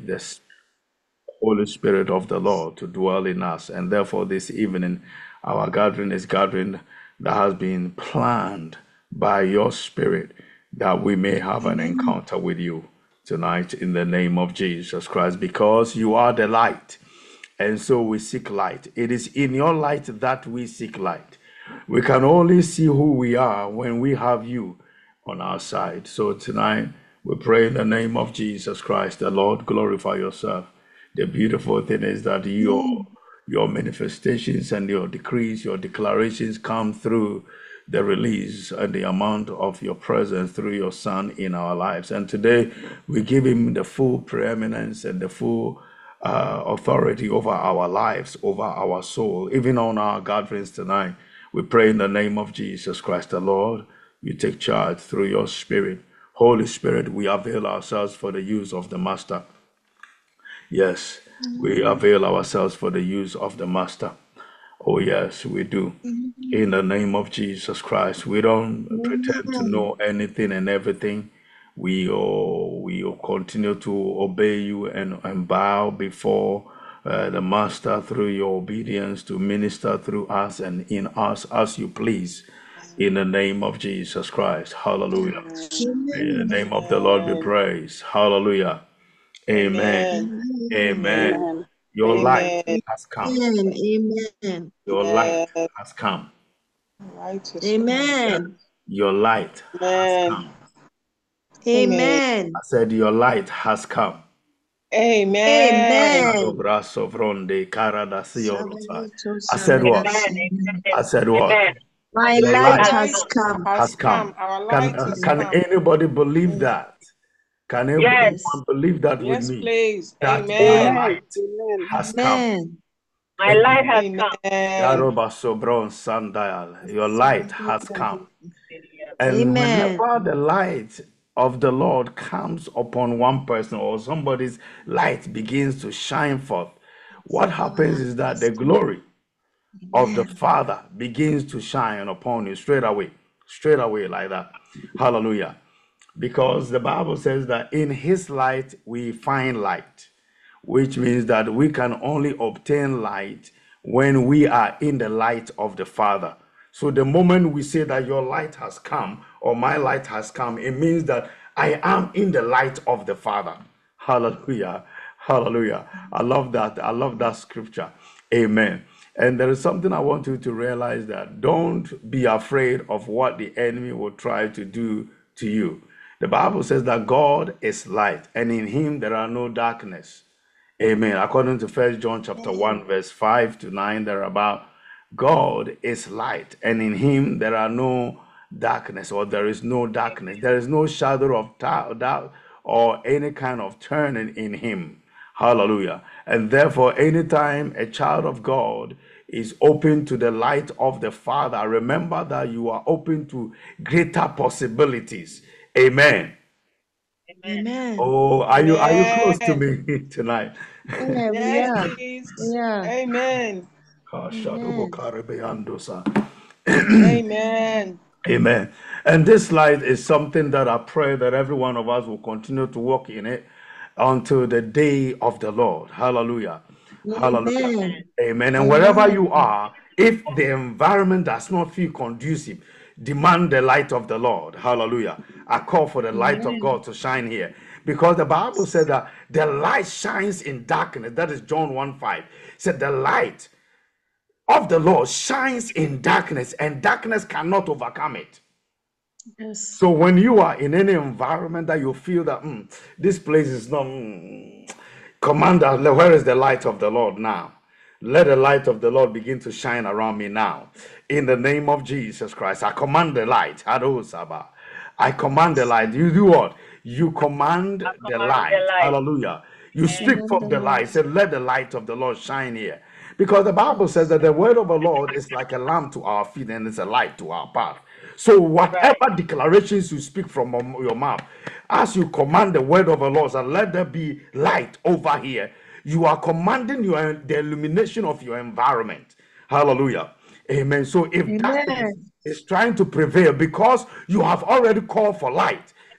the Holy Spirit of the Lord to dwell in us. And therefore, this evening, our gathering is gathering that has been planned by your Spirit, that we may have an encounter with you tonight in the name of Jesus Christ, because you are the light. And so we seek light. It is in your light that we seek light. We can only see who we are when we have you on our side. So tonight, we pray in the name of Jesus Christ, the Lord, glorify yourself. The beautiful thing is that your manifestations and your decrees, your declarations come through the release and the amount of your presence through your Son in our lives. And today, we give him the full preeminence and the full authority over our lives, over our soul, even on our gatherings tonight. We pray in the name of Jesus Christ, the Lord, you take charge through your Spirit. Holy Spirit, we avail ourselves for the use of the Master. Yes, we avail ourselves for the use of the Master. Oh, yes, we do. In the name of Jesus Christ, we don't pretend to know anything and everything. We continue to obey you and bow before the Master through your obedience to minister through us and in us as you please. In the name of Jesus Christ. Hallelujah. In the name of the Lord be praised. Hallelujah. Amen. Amen. Amen. Your light Amen. has come. Amen. Your light has come. Amen. Your light has Amen. come. Amen. I said, your light has come. Amen. Amen. I said what? I said what? My Your light light has come. has come. Our light has Can come. anybody believe that? Can anyone Yes. believe that with Yes, me? please. That your Amen. Amen. light Amen. has come. Amen. My light has come. Amen. Your light has come. And Amen. whenever the light of the Lord comes upon one person or somebody's light begins to shine forth, what happens is that the glory of the Father begins to shine upon you straight away like that. Hallelujah. Because the Bible says that in his light we find light, which means that we can only obtain light when we are in the light of the Father. So the moment we say that your light has come or my light has come, it means that I am in the light of the Father. Hallelujah. Hallelujah. I love that. I love that scripture. Amen. And there is something I want you to realize, that don't be afraid of what the enemy will try to do to you. The Bible says that God is light, and in him there are no darkness. Amen. According to 1 John chapter 1, verse 5 to 9, thereabout, God is light, and in him there are no darkness, or there is no darkness. There is no shadow of doubt or any kind of turning in him. Hallelujah. And therefore, anytime a child of God is open to the light of the Father, remember that you are open to greater possibilities. Amen. Amen. Oh, are you close to Amen. me tonight? Yeah, we Yes, are. please. Yeah. Amen. Amen. Amen. Amen. And this light is something that I pray that every one of us will continue to walk in it until the day of the Lord. Hallelujah. Hallelujah. Amen. Amen. And wherever Amen. you are, if the environment does not feel conducive, demand the light of the Lord. Hallelujah. I call for the light of Amen. God to shine here. Because the Bible said that the light shines in darkness. That is John 1:5. Said the light of the Lord shines in darkness, and darkness cannot overcome it. Yes. So when you are in any environment that you feel that this place is not, Commander, where is the light of the Lord now? Let the light of the Lord begin to shine around me now. In the name of Jesus Christ, I command the light. I command the light. You do what? You command I the command the light. light. Hallelujah. You speak Amen. from the light. Say, let the light of the Lord shine here. Because the Bible says that the word of the Lord is like a lamp to our feet and it's a light to our path. So whatever Right. declarations you speak from your mouth, as you command the word of the Lord, and let there be light over here, you are commanding the illumination of your environment. Hallelujah. Amen. So if darkness Amen. is trying to prevail because you have already called for light,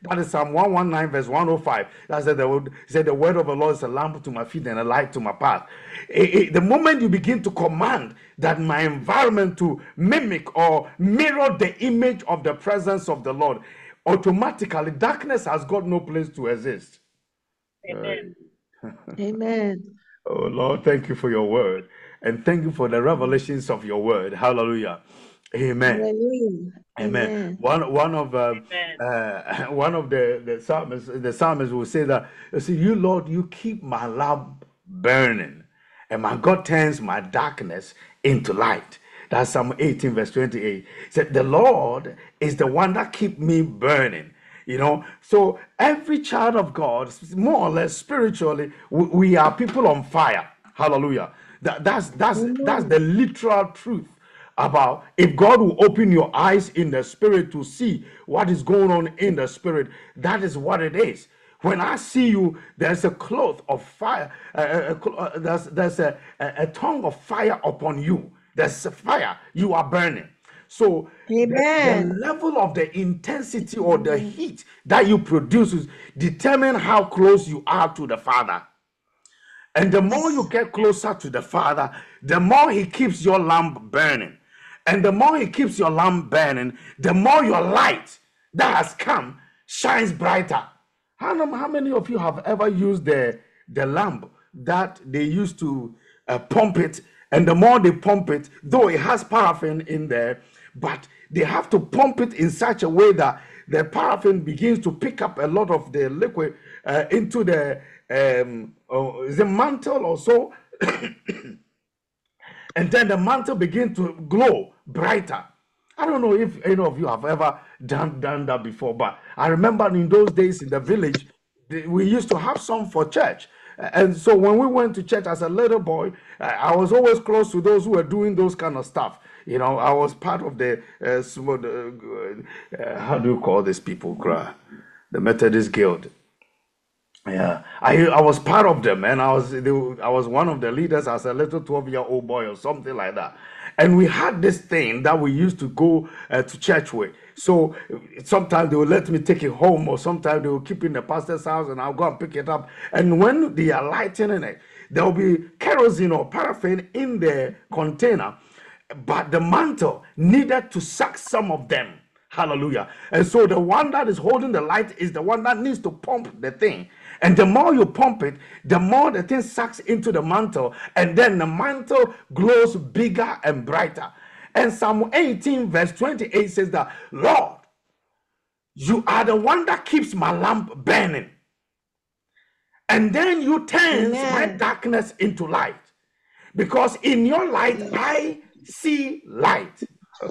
That is Psalm 119, verse 105. That said, the word of the Lord is a lamp to my feet and a light to my path. The moment you begin to command that my environment to mimic or mirror the image of the presence of the Lord, automatically darkness has got no place to exist. Amen. Amen. Oh Lord, thank you for your word. And thank you for the revelations of your word. Hallelujah. Amen. Hallelujah. Amen. Amen. One of Amen. one of the psalmists will say that, you see, you Lord, you keep my lamp burning, and my God turns my darkness into light. That's Psalm 18, verse 28. It said, the Lord is the one that keep me burning. You know, so every child of God, more or less spiritually, we are people on fire. Hallelujah. That's Amen. the literal truth about if God will open your eyes in the spirit to see what is going on in the spirit. That is what it is. When I see you, there's a cloth of fire. There's a tongue of fire upon you. There's a fire. You are burning. So the Amen. level of the intensity or the heat that you produce determine how close you are to the Father. And the more you get closer to the Father, the more He keeps your lamp burning. And the more He keeps your lamp burning, the more your light that has come shines brighter. How many of you have ever used the lamp that they used to pump it? And the more they pump it, though it has paraffin in there, but they have to pump it in such a way that the paraffin begins to pick up a lot of the liquid into the mantle or so, and then the mantle begins to glow brighter. I don't know if any of you have ever done that before, but I remember in those days in the village, we used to have some for church. And so when we went to church as a little boy, I was always close to those who were doing those kind of stuff. You know, I was part of the how do you call these people? The Methodist Guild. Yeah, I was part of them, and I was one of the leaders as a little 12-year-old boy or something like that. And we had this thing that we used to go to church with. So sometimes they would let me take it home, or sometimes they would keep it in the pastor's house, and I'll go and pick it up. And when they are lighting it, there will be kerosene or paraffin in the container, but the mantle needed to suck some of them. Hallelujah. And so the one that is holding the light is the one that needs to pump the thing. And the more you pump it, the more the thing sucks into the mantle, and then the mantle glows bigger and brighter. And Psalm 18, verse 28 says that, Lord, you are the one that keeps my lamp burning. And then you turn my Amen. darkness into light. Because in your light, I see light.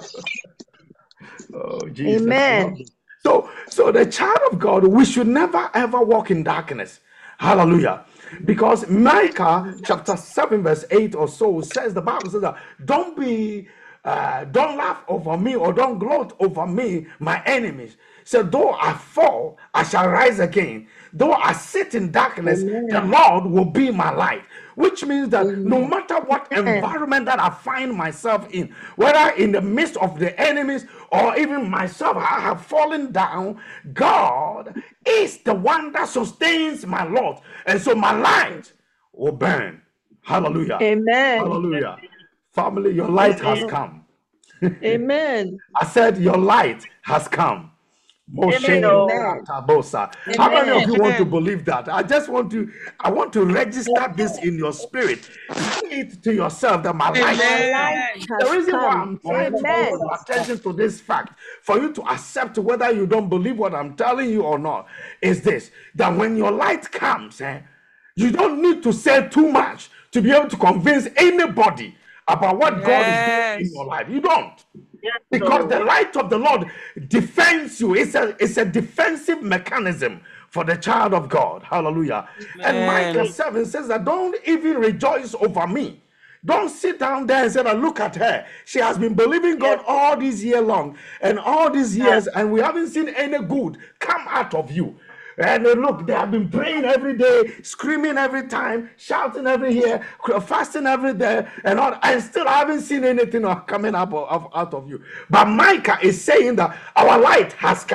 Oh, Jesus. Amen. So the child of God, we should never ever walk in darkness. Hallelujah. Because Micah chapter 7, verse 8 or so says, the Bible says that don't laugh over me or don't gloat over me, my enemies. So though I fall, I shall rise again. Though I sit in darkness, the Amen. Lord will be my light. Which means that no Amen. matter what environment that I find myself in, whether in the midst of the enemies or even myself, I have fallen down, God is the one that sustains my Lord. And so my light will burn. Hallelujah. Amen. Hallelujah. Family, your light has Amen. come. Amen. I said, your light has come. Amen. Moshe Oh, Amen. Tabosa. How many of Amen. you want to Amen. believe that? I want to register this in your spirit. Say it to yourself that my light My has Amen. come. light The has reason why come. I'm trying to call Amen. your attention to this fact, for you to accept whether you don't believe what I'm telling you or not, is this: that when your light comes, you don't need to say too much to be able to convince anybody about what God is doing in your Yes. life. You don't. yes, Because the Lord. light of the Lord defends you. It's a defensive mechanism for the child of God. Hallelujah. And Micah Amen. 7 says that don't even rejoice over me. Don't sit down there and say that look at her. She has been believing Yes, God all these years long and all these yes, years, and we haven't seen any good come out of you. And look, they have been praying every day, screaming every time, shouting every year, fasting every day, and all, and still I haven't seen anything coming out of you. But Micah is saying that our light has come.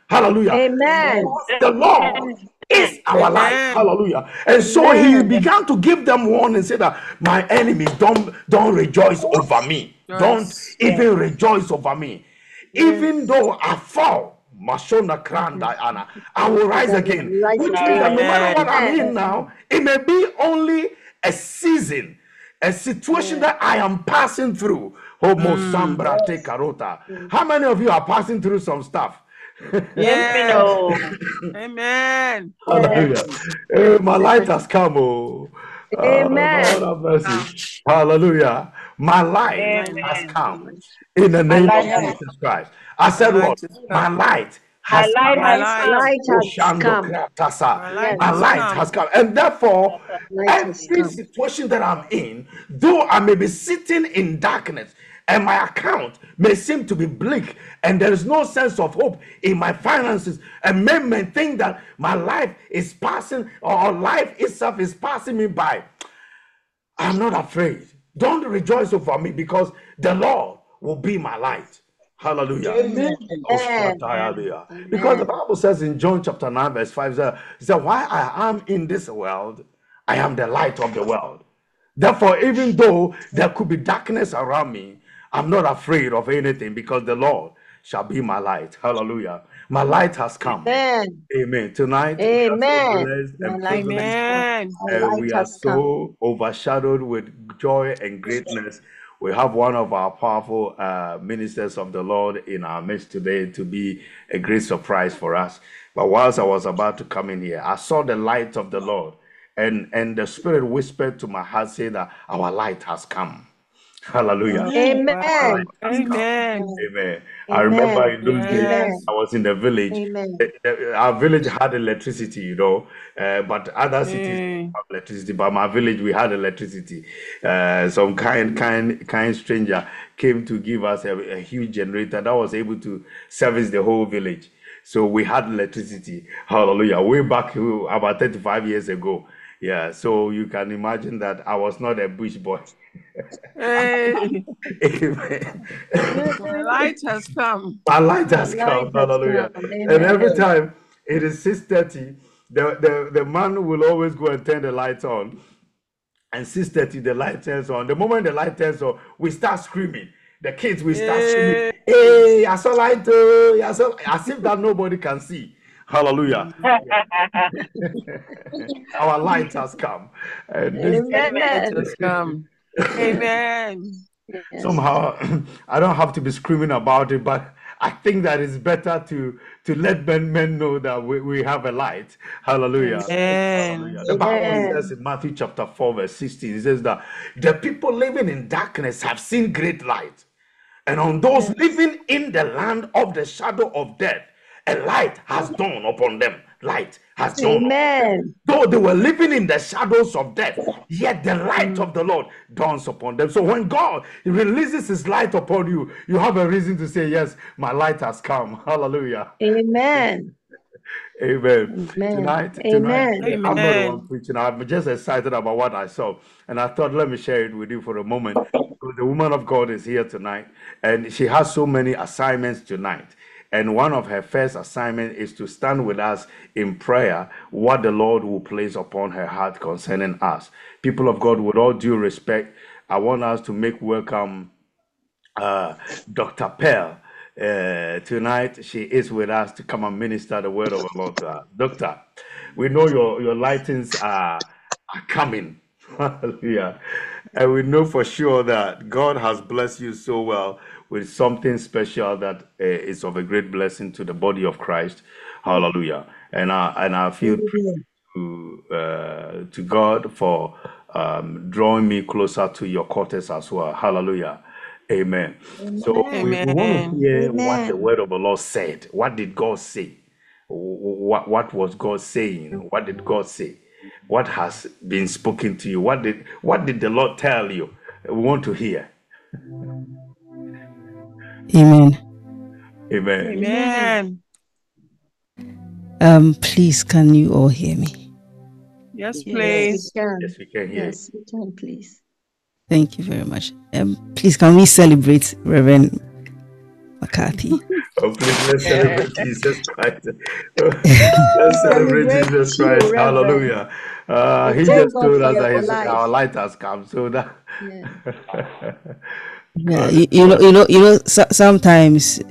Hallelujah. Amen. The Lord is our light. Amen. Hallelujah. And so he began to give them warning and say that my enemies don't rejoice over me. Don't Yes. even rejoice over me. Even though I fall, Mashona Kranda Anna, I will rise again. Rise Which means that no matter what I'm again. in now, it may be only a season, a situation that I am passing through. Homo Sambra Te Karota. How many of you are passing through some stuff? Yes. Amen. Hallelujah. My light has come. Oh, Lord Amen. have mercy. Hallelujah. My light Amen. has come in the name of Jesus Christ. I My said, what? light is My come. light has come. My light. Light has Oshando come. Kratasa. My light Yes, My has light come. has come. And therefore, light has every come. situation that I'm in, though I may be sitting in darkness and my account may seem to be bleak and there is no sense of hope in my finances, and men may think that my life is passing or life itself is passing me by, I'm not afraid. Don't rejoice over me because the Lord will be my light. Hallelujah. Amen. Because the Bible says in John chapter 9, verse 5, it says, "Why I am in this world, I am the light of the world." Therefore, even though there could be darkness around me, I'm not afraid of anything because the Lord shall be my light. Hallelujah. My light has come. Amen. Amen. Tonight, we are so Amen. blessed My and light privileged. has come. Amen. My And light we are has come. so overshadowed with joy and greatness. We have one of our powerful ministers of the Lord in our midst today to be a great surprise for us. But whilst I was about to come in here, I saw the light of the Lord, and the Spirit whispered to my heart, say that our light has come. Hallelujah. Amen. Amen. Amen. I remember in those days Yes. I was in the village. Amen. Our village had electricity, but other cities Mm. have electricity. But my village, we had electricity. Some kind stranger came to give us a huge generator that was able to service the whole village. So we had electricity. Hallelujah. Way back about 35 years ago. Yeah. So you can imagine that I was not a bush boy. Hey. Amen. My light has come. My light My has light come. has Hallelujah. come. And every Amen. time it is 6:30, the man will always go and turn the lights on. And 6:30, the light turns on. The moment the light turns on, we start screaming. The kids will start screaming, "Hey, I saw light, oh, I saw," as if that nobody can see. Hallelujah. Our light has come. And this Light Amen. has come. Amen. Yes. somehow I don't have to be screaming about it, but I think that it's better to let men know that we have a light. Hallelujah. Amen. Hallelujah. The Bible Amen. says in Matthew chapter 4, verse 16, it says that the people living in darkness have seen great light. And on those living in the land of the shadow of death, a light has dawned upon them. Light has dawned upon them. Amen. Though they were living in the shadows of death, yet the light of the Lord dawns upon them. So when God releases his light upon you, you have a reason to say, "Yes, my light has come." Hallelujah. Amen. Amen. Amen. Tonight, Amen. I'm not the one Amen. preaching. I'm just excited about what I saw. And I thought, let me share it with you for a moment. Because the woman of God is here tonight, and she has so many assignments tonight. And one of her first assignments is to stand with us in prayer, what the Lord will place upon her heart concerning us. People of God, with all due respect, I want us to make welcome Dr. Pearl. Tonight, she is with us to come and minister the word of the Lord to us. Doctor, we know your lightings are coming. Hallelujah. And we know for sure that God has blessed you so well with something special that is of a great blessing to the body of Christ. Hallelujah. And I feel to God for drawing me closer to your quarters as well. Hallelujah. Amen. So we want to Amen. hear what the Amen. word of the Lord said. What did God say? What was God saying? What did God say? What has been spoken to you? What did the Lord tell you? We want to hear. Amen. Amen. Amen. Please, can you all hear me? Yes, Yes, we please. can. Yes, we can hear. Yes, we can, please. Thank you very much. Please, can we celebrate Reverend McCarthy? Oh, please, let's celebrate Jesus Christ. Let's celebrate Celebrate Jesus you, Christ. Reverend. Hallelujah. We He thank just God told for us your that our life. light has come. So that. Yeah. Yeah, God, sometimes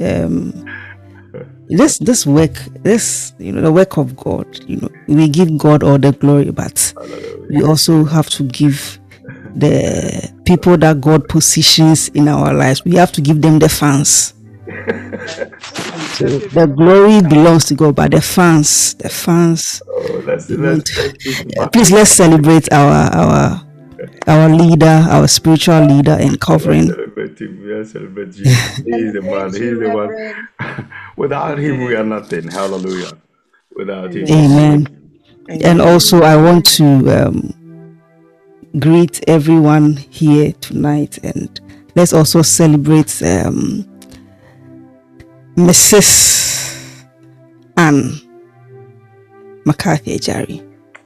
this work, the work of God, we give God all the glory, but hallelujah. we also have to give the people that God positions in our lives, we have to give them the fans. So the glory belongs to God, but the fans, Oh, let's we want. give back. Please, let's celebrate our leader, our spiritual leader, and Let's covering. celebrate him. Let's celebrate Jesus. He is the man. Celebrate He is you, the one. Reverend. Without him, we are nothing. Hallelujah. Without him. Amen. And also, I want to greet everyone here tonight, and let's also celebrate Mrs. Anne McCarthy Ejari.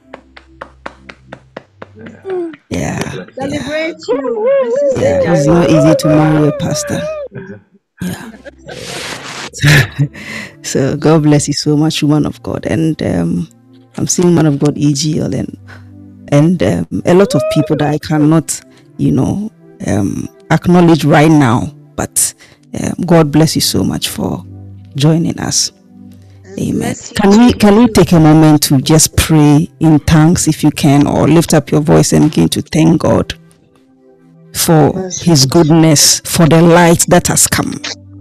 Yeah. Celebrate you, Mrs. Yeah, it's Ejari. not easy to marry a pastor. Yeah. So God bless you so much, woman of God. And I'm seeing man of God EGL and a lot of people that I cannot, acknowledge right now. But God bless you so much for joining us. Amen. Can we take a moment to just pray in tongues if you can, or lift up your voice and begin to thank God for his goodness, for the light that has come.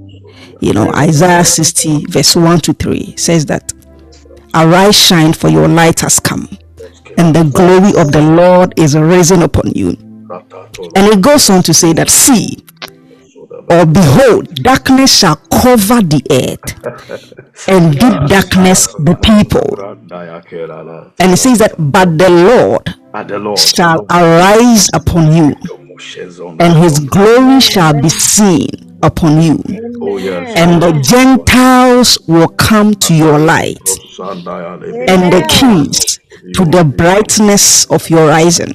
Isaiah 60 verse 1-3 says that, arise, shine, for your light has come, and the glory of the Lord is risen upon you. And it goes on to say that, see, or behold, darkness shall cover the earth, and deep darkness the people. And it says that, but the Lord shall arise upon you, and his glory shall be seen upon you. And the Gentiles will come to your light, and the kings to the brightness of your rising.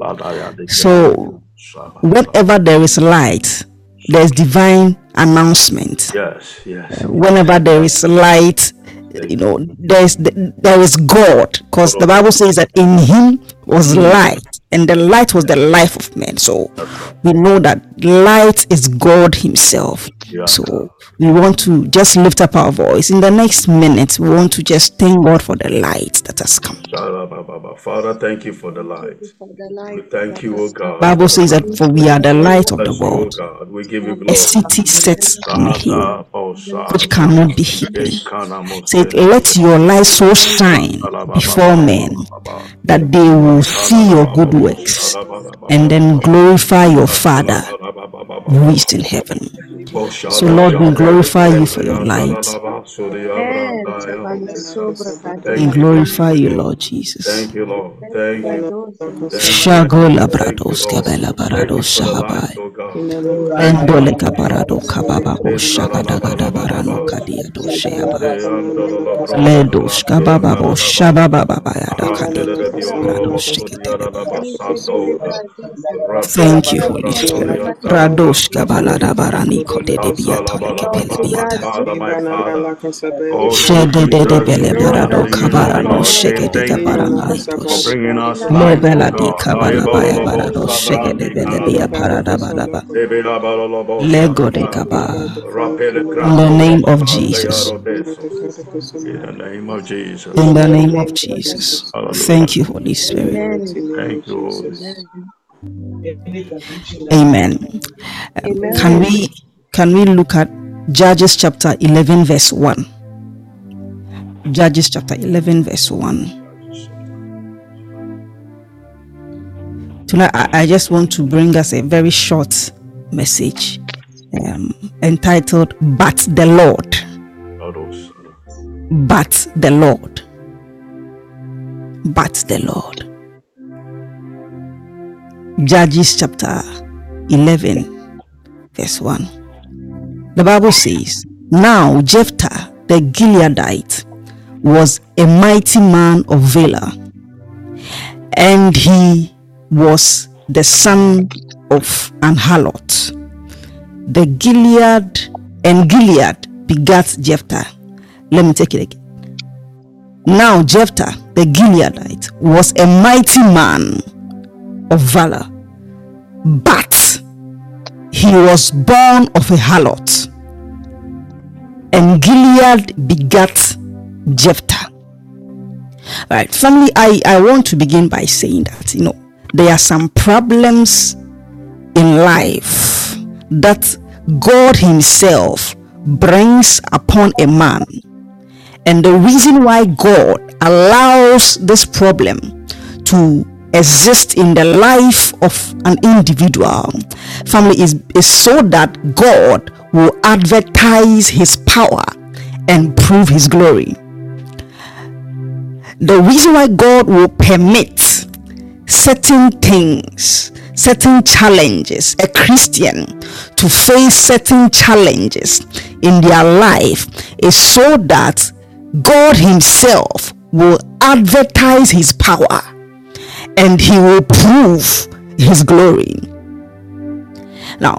So whenever there is light, there's divine announcement. Yes. Whenever there is light, there is God, because the Bible says that in him was light, and the light was the life of men. So we know that light is God himself. So we want to just lift up our voice. In the next minute, we want to just thank God for the light that has come. Father, thank you for the light. We thank you, O God. Bible says that, for we are the light of the world, We give you a glory. city set on a hill which cannot be hidden. Say, let your light so shine before men that they will see your good works and then glorify your Father who is in heaven. So Lord, we glorify you for your light. We glorify you, Lord Jesus. Thank you, Lord. Thank you. Shagola brados kabela barados shahabai. Endole kabarado kababa bo shagada barano kadia do shehaba. Ledos kababa bo shababa baba yada kadia brado shikete. Thank you, Holy Spirit. Radosh kabalada barani kode de biata kepele biata. Shede de bele barado kabarano shikete kabarana itos. Bringing us Lebela di kabala baya barado shikete bele bia parada baraba. Lego de kaba. In the name of Jesus. In the name of Jesus. In the name of Jesus. Thank you, Holy Spirit. Thank you, Holy. Amen. Can we look at Judges chapter 11 verse 1? Judges chapter 11 verse 1. Tonight I just want to bring us a very short message entitled, But the Lord. But the Lord. But the Lord. Judges chapter 11 verse 1. The Bible says, now Jephthah the Gileadite was a mighty man of valor, and he was the son of an harlot. The Gilead begat Jephthah. Let me take it again. Now Jephthah the Gileadite was a mighty man of valor, but he was born of a harlot, and Gilead begat Jephthah. All right, family, I want to begin by saying that, there are some problems in life that God himself brings upon a man. And the reason why God allows this problem to exist in the life of an individual, family, is so that God will advertise his power and prove his glory. The reason why God will permit certain things, certain challenges, a Christian to face certain challenges in their life, is so that God himself will advertise his power and he will prove his glory. Now,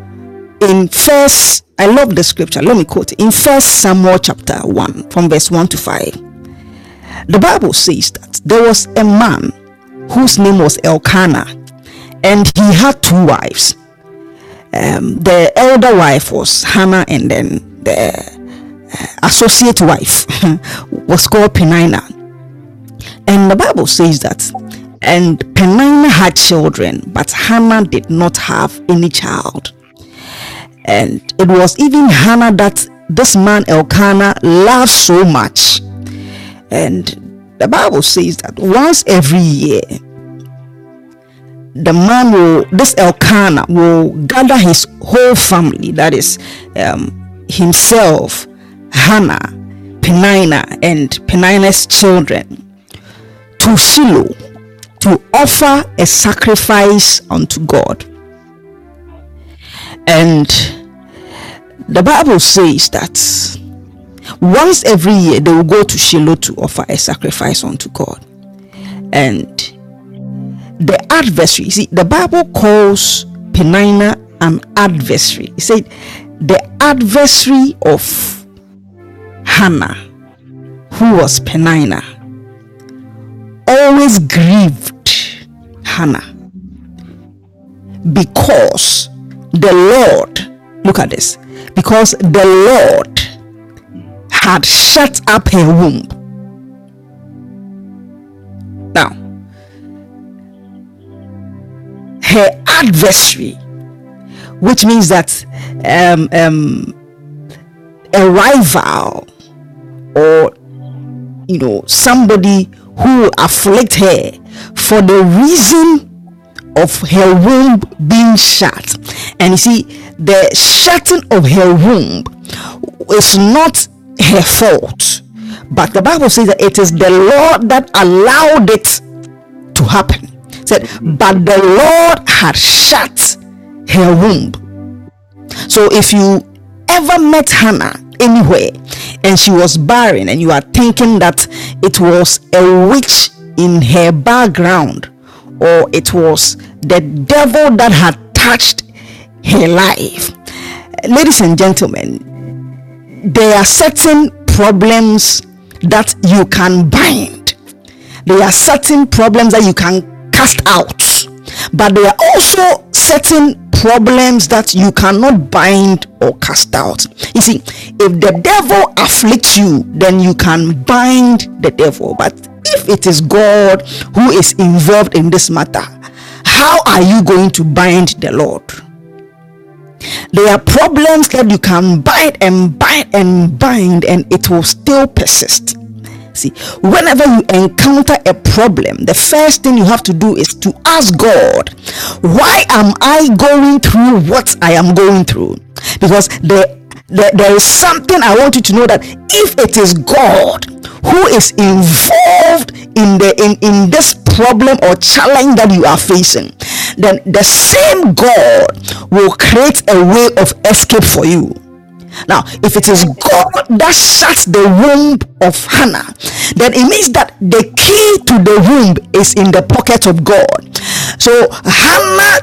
I love the scripture. Let me quote it. In 1 Samuel chapter 1 from verse 1 to 5. The Bible says that there was a man whose name was Elkanah, and he had two wives. The elder wife was Hannah, and then the associate wife was called Peninnah. And the Bible says that, and Peninnah had children, but Hannah did not have any child. And it was even Hannah that this man Elkanah loved so much. And the Bible says that once every year, this Elkanah will gather his whole family, that is himself, Hannah, Peninnah, and Peninnah's children, to Shiloh to offer a sacrifice unto God. And the Bible says that once every year they will go to Shiloh to offer a sacrifice unto God. And the adversary, see, the Bible calls Peninnah an adversary. It said the adversary of Hannah, who was Peninnah, always grieved Hannah, because the Lord, look at this, because the Lord had shut up her womb. Now, her adversary, which means that a rival, or somebody who will afflict her for the reason of her womb being shut. And you see, the shutting of her womb is not her fault, but the Bible says that it is the Lord that allowed it to happen. It said, but the Lord had shut her womb. So if you ever met Hannah anywhere and she was barren, and you are thinking that it was a witch in her background, or it was the devil that had touched her life, ladies and gentlemen, there are certain problems that you can bind. There are certain problems that you can cast out, but there are also certain problems that you cannot bind or cast out. You see, if the devil afflicts you, then you can bind the devil. But if it is God who is involved in this matter, how are you going to bind the Lord? There are problems that you can bind and bind and bind, and it will still persist. See, whenever you encounter a problem, the first thing you have to do is to ask God, why am I going through what I am going through? Because there is something I want you to know, that if it is God who is involved in this problem or challenge that you are facing, then the same God will create a way of escape for you. Now, if it is God that shuts the womb of Hannah, then it means that the key to the womb is in the pocket of God. So Hannah, take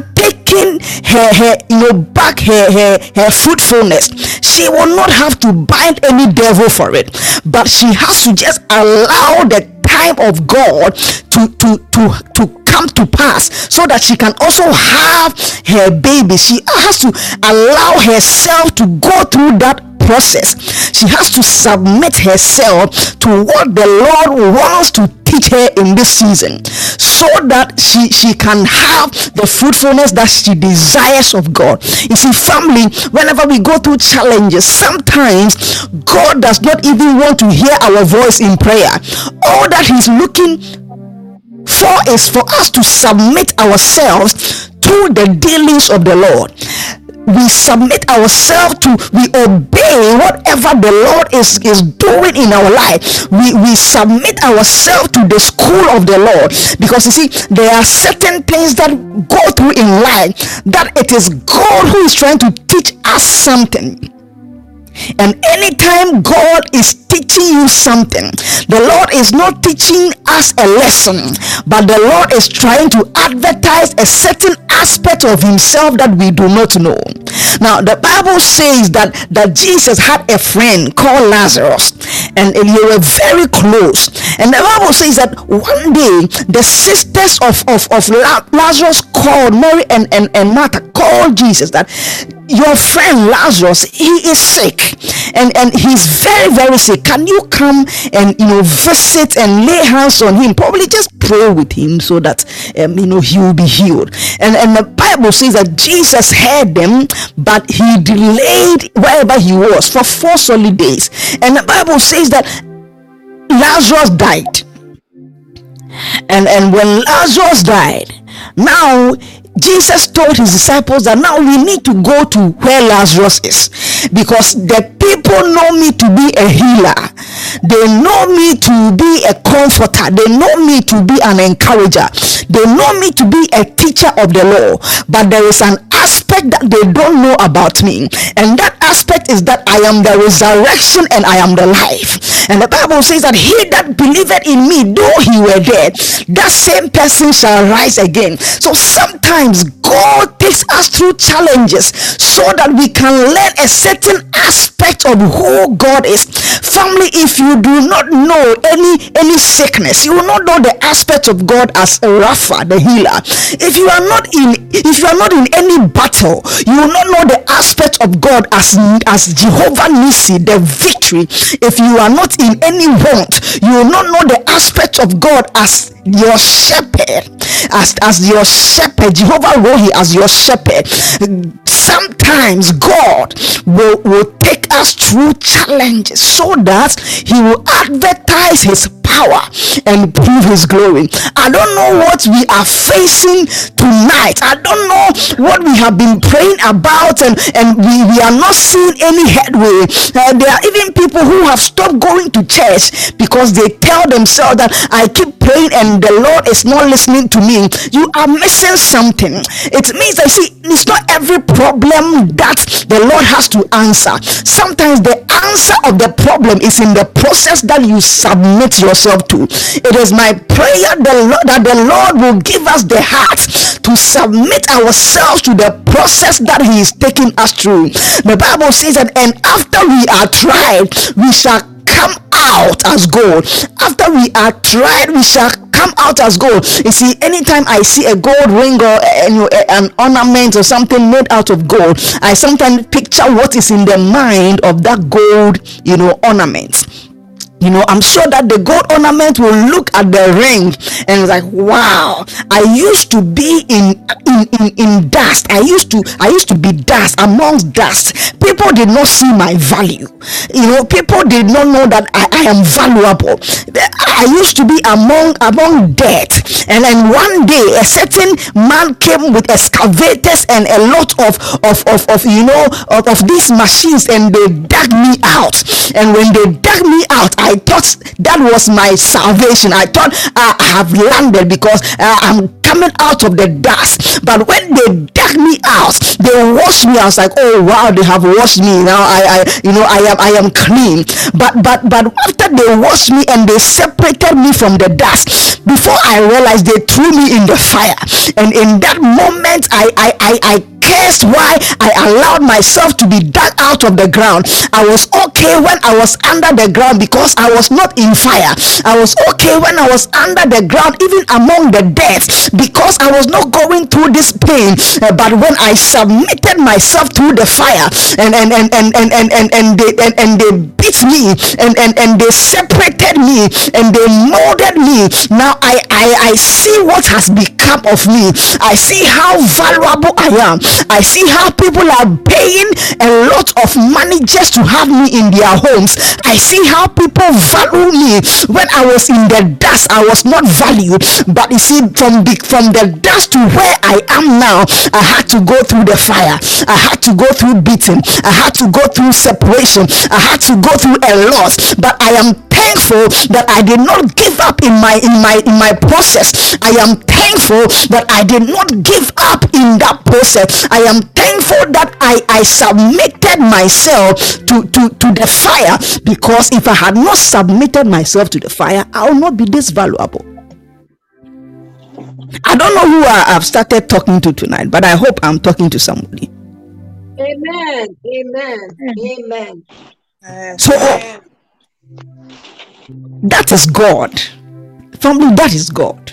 taking back her fruitfulness, she will not have to bind any devil for it, but she has to just allow the time of God to come to pass, so that she can also have her baby. She has to allow herself to go through that process. She has to submit herself to what the Lord wants to teach her in this season, so that she can have the fruitfulness that she desires of God. You see, family, whenever we go through challenges, sometimes God does not even want to hear our voice in prayer. All that he's looking for is for us to submit ourselves to the dealings of the Lord. We submit ourselves we obey whatever the Lord is doing in our life. We submit ourselves to the school of the Lord, because you see, there are certain things that go through in life that it is God who is trying to teach us something. And anytime God is teaching you something, the Lord is not teaching us a lesson, but the Lord is trying to advertise a certain aspect of himself that we do not know. Now, the Bible says that Jesus had a friend called Lazarus, and they were very close. And the Bible says that one day the sisters of Lazarus called, Mary and Martha called Jesus, that your friend Lazarus, he is sick, and he's very, very sick. Can you come and visit and lay hands on him? Probably just pray with him so that he will be healed. And the Bible says that Jesus heard them, but he delayed wherever he was for 4 solid days. And the Bible says that Lazarus died. And when Lazarus died, now Jesus told his disciples that now we need to go to where Lazarus is, because the people know me to be a healer, they know me to be a comforter, they know me to be an encourager, they know me to be a teacher of the law, but there is an aspect that they don't know about me, and that aspect is that I am the resurrection and I am the life. And the Bible says that he that believeth in me, though he were dead, that same person shall rise again. So sometimes God takes us through challenges so that we can learn a certain aspect of who God is. Family, if you do not know any sickness, you will not know the aspect of God as Rapha, the healer. If you are not in any battle, you will not know the aspect of God as Jehovah Nissi, the victory. If you are not in any want, you will not know the aspect of God as your shepherd, as your shepherd, Jehovah Rohi, as your shepherd. Sometimes God will take us through challenges so that he will advertise his power and prove his glory. I don't know what we are facing tonight. I don't know what we have been praying about, and we are not seeing any headway. There are even people who have stopped going to church because they tell themselves that I keep praying and the Lord is not listening to me. You are missing something. It means that, see, it's not every problem that the Lord has to answer. Sometimes the answer of the problem is in the process that you submit yourself to. It is my prayer that the Lord will give us the heart to submit ourselves to the process that he is taking us through. The Bible says that, and after we are tried, we shall come out as gold. After we are tried, we shall come out as gold. You see, anytime I see a gold ring or an ornament or something made out of gold, I sometimes picture what is in the mind of that gold, ornament. I'm sure that the gold ornament will look at the ring and it's like, wow, I used to be in dust. I used to be dust, amongst dust. People did not see my value. People did not know that I am valuable. I used to be among dirt. And then one day a certain man came with excavators and a lot of these machines, and they dug me out. And when they dug me out, I thought that was my salvation. I thought I have landed because I'm coming out of the dust. But when they dug me out, they washed me. I was like, oh wow, they have washed me. Now I am clean. But after they washed me and they separated me from the dust, before I realized, they threw me in the fire. And in that moment, I cursed why I allowed myself to be dug out of the ground. I was okay when I was under the ground because I was not in fire. I was okay when I was under the ground, even among the dead, because I was not going through this pain. But when I submitted myself to the fire, and they beat me, and they separated me, and they molded me. Now I see what has become of me. I see how valuable I am. I see how people are paying a lot of money just to have me in their homes. I see how people value me. When I was in the dust, I was not valued. But you see, from the dust to where I am now, I had to go through the fire. I had to go through beating. I had to go through separation. I had to go through a loss. But I am thankful that I did not give up in my process. I am thankful that I did not give up in that process. I am thankful that I submitted myself to the fire, because if I had not submitted myself to the fire, I will not be this valuable. I don't know who I've started talking to tonight, but I hope I'm talking to somebody. Amen. Amen. Amen. So that is God. Family, that is God.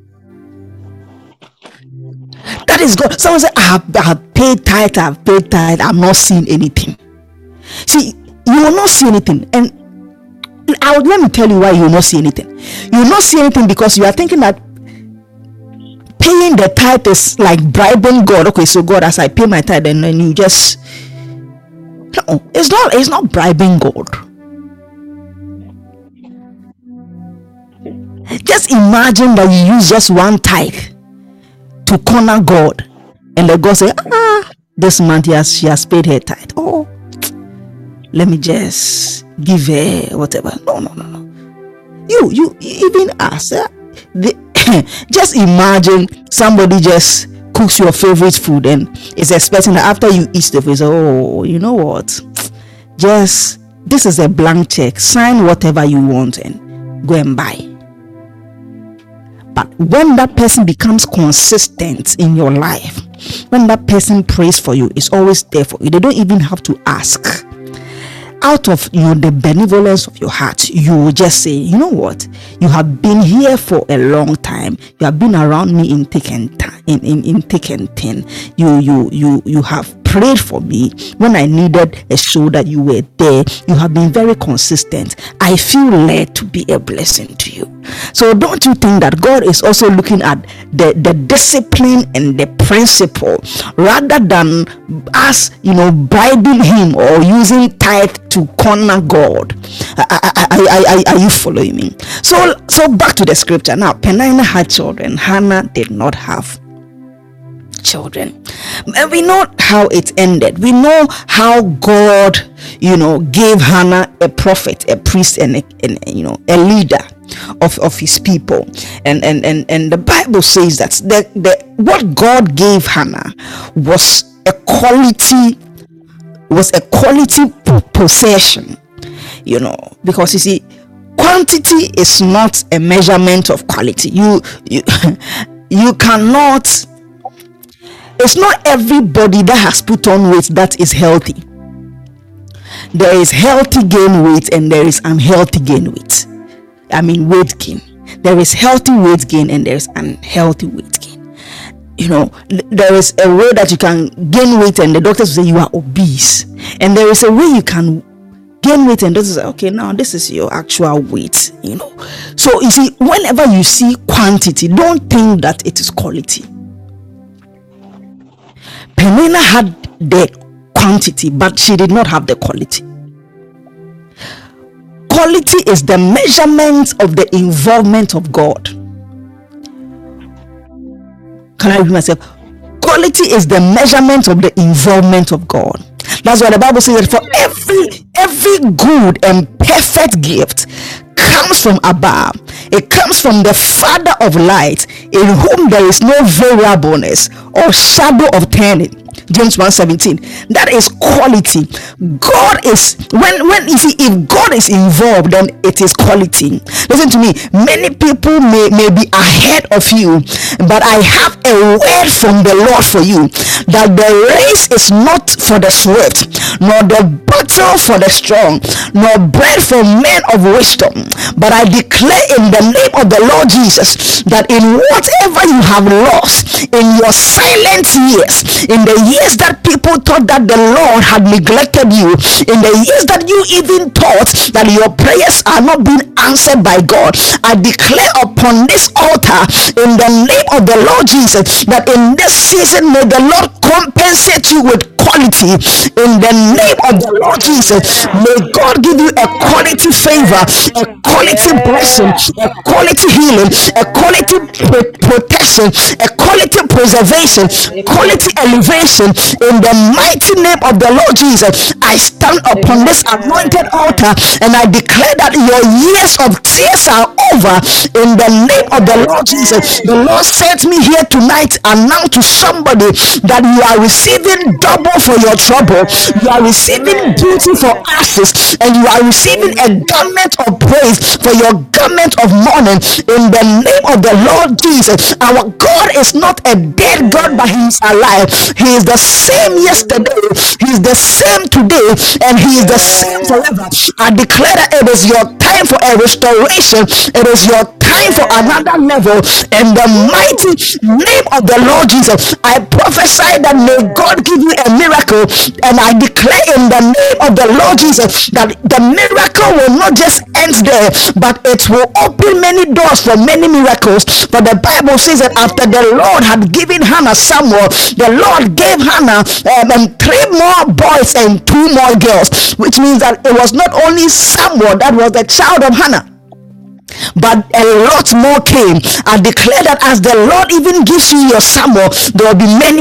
That is God. Someone said, I have paid tithe, I'm not seeing anything. See, you will not see anything. And let me tell you why you will not see anything. You will not see anything because you are thinking that paying the tithe is like bribing God. Okay, so God, as I pay my tithe, and then you just... No, it's not bribing God. Just imagine that you use just one tithe to corner God, and the God say, this month she has paid her tithe. Oh, let me just give her whatever. No. You even ask. Just imagine somebody just cooks your favorite food and is expecting that after you eat the food, oh, you know what? Just, this is a blank check. Sign whatever you want and go and buy. But when that person becomes consistent in your life, when that person prays for you, is always there for you. They don't even have to ask. Out of the benevolence of your heart, you will just say, you know what? You have been here for a long time. You have been around me in thick and thin. You have prayed for me when I needed a shoulder. You were there. You have been very consistent. I feel led to be a blessing to you. So don't you think that God is also looking at the discipline and the principle, rather than us, bribing him or using tithe to corner God? Are you following me? So back to the scripture. Now, Peninnah had children. Hannah did not have children. We know how it ended. We know how God, gave Hannah a prophet, a priest, and a leader of his people. And the Bible says that what God gave Hannah was a quality possession, because you see, quantity is not a measurement of quality. You cannot. It's not everybody that has put on weight that is healthy. There is healthy gain weight and there is unhealthy gain weight. Weight gain. There is healthy weight gain and there is unhealthy weight gain. There is a way that you can gain weight and the doctors will say you are obese. And there is a way you can gain weight and doctors say, okay, now this is your actual weight. So you see, whenever you see quantity, don't think that it is quality. Peninnah had the quantity, but she did not have the quality. Quality is the measurement of the involvement of God. Can I repeat myself? Quality is the measurement of the involvement of God. That's why the Bible says that for every good and perfect gift comes from above It comes from the Father of light, in whom there is no variableness or shadow of turning. James 1:17. That is quality. God is, when you see, if God is involved, then it is quality. Listen to me. Many people may be ahead of you, but I have a word from the Lord for you, that the race is not for the swift, nor the battle for the strong, nor bread for men of wisdom. But I declare in the name of the Lord Jesus, that in whatever you have lost in your silent years, in the years that people thought that the Lord had neglected you, in the years that you even thought that your prayers are not being answered by God, I declare upon this altar in the name of the Lord Jesus, that in this season may the Lord compensate you with quality. In the name of the Lord Jesus, may God give you a quality favor, a quality blessing, a quality healing, a quality protection, a quality preservation, quality elevation. In the mighty name of the Lord Jesus, I stand upon this anointed altar and I declare that your years of tears are over. In the name of the Lord Jesus, the Lord sent me here tonight and now to somebody that you are receiving double for your trouble, you are receiving beauty for ashes, and you are receiving a garment of praise for your garment of mourning. In the name of the Lord Jesus, our God is not a dead God, but He is alive. He is the same yesterday, He is the same today, and He is the same forever. I declare that it is your time for a restoration, it is your time for another level. In the mighty name of the Lord Jesus, I prophesy that may God give you a miracle, and I declare in the name of the Lord Jesus that the miracle will not just end there, but it will open many doors for many miracles. For the Bible says that after the Lord had given Hannah Samuel, the Lord gave Hannah 3 more boys and 2 more girls, which means that it was not only Samuel that was the child of Hannah, but a lot more came. I declare that as the Lord even gives you your Samuel, there will be many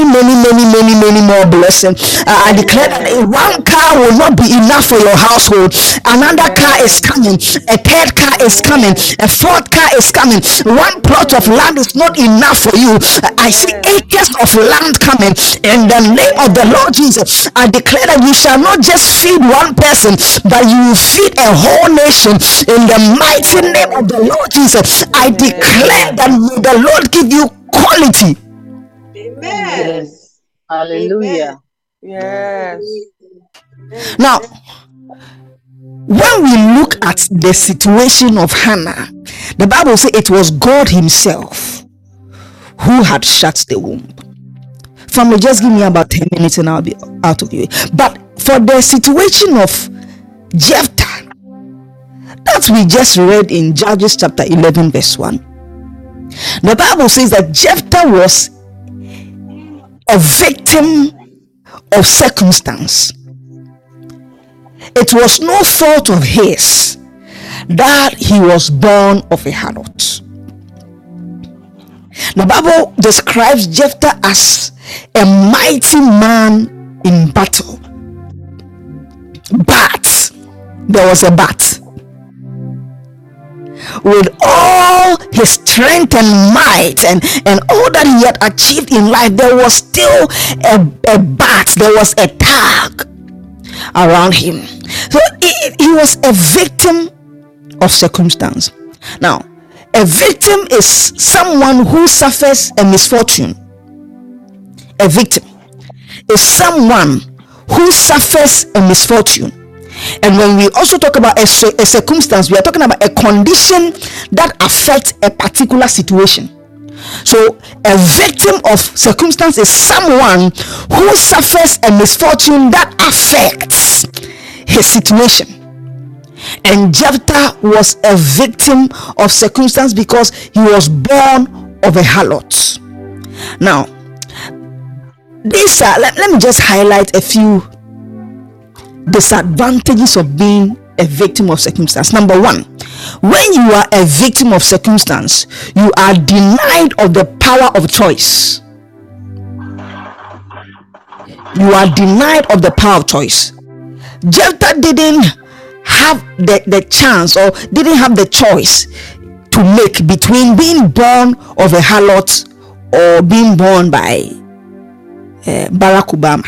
more blessings. I declare that one car will not be enough for your household. Another car is coming, a third car is coming, a fourth car is coming. One plot of land is not enough for you. I see acres of land coming. In the name of the Lord Jesus, I declare that you shall not just feed one person, but you will feed a whole nation. In the mighty name of the Lord Jesus, I declare that may the Lord give you quality. Amen. Yes. Hallelujah. Yes. Now, when we look at the situation of Hannah, the Bible says it was God Himself who had shut the womb. Family, just give me about 10 minutes and I'll be out of you. But for the situation of Jephthah, that we just read in Judges chapter 11 verse 1, the Bible says that Jephthah was a victim of circumstance. It was no fault of his that he was born of a harlot. The Bible describes Jephthah as a mighty man in battle, but there was a but. With all his strength and might and all that he had achieved in life, there was still a but, there was a tag around him. So he was a victim of circumstance. Now, a victim is someone who suffers a misfortune. A victim is someone who suffers a misfortune. And when we also talk about a circumstance, we are talking about a condition that affects a particular situation. So a victim of circumstance is someone who suffers a misfortune that affects his situation. And Jephthah was a victim of circumstance because he was born of a harlot. Now, these are, let me just highlight a few disadvantages of being a victim of circumstance. Number one, when you are a victim of circumstance, you are denied of the power of choice. You are denied of the power of choice. Jephthah didn't have the chance or didn't have the choice to to make between being born of a harlot or being born by Barack Obama.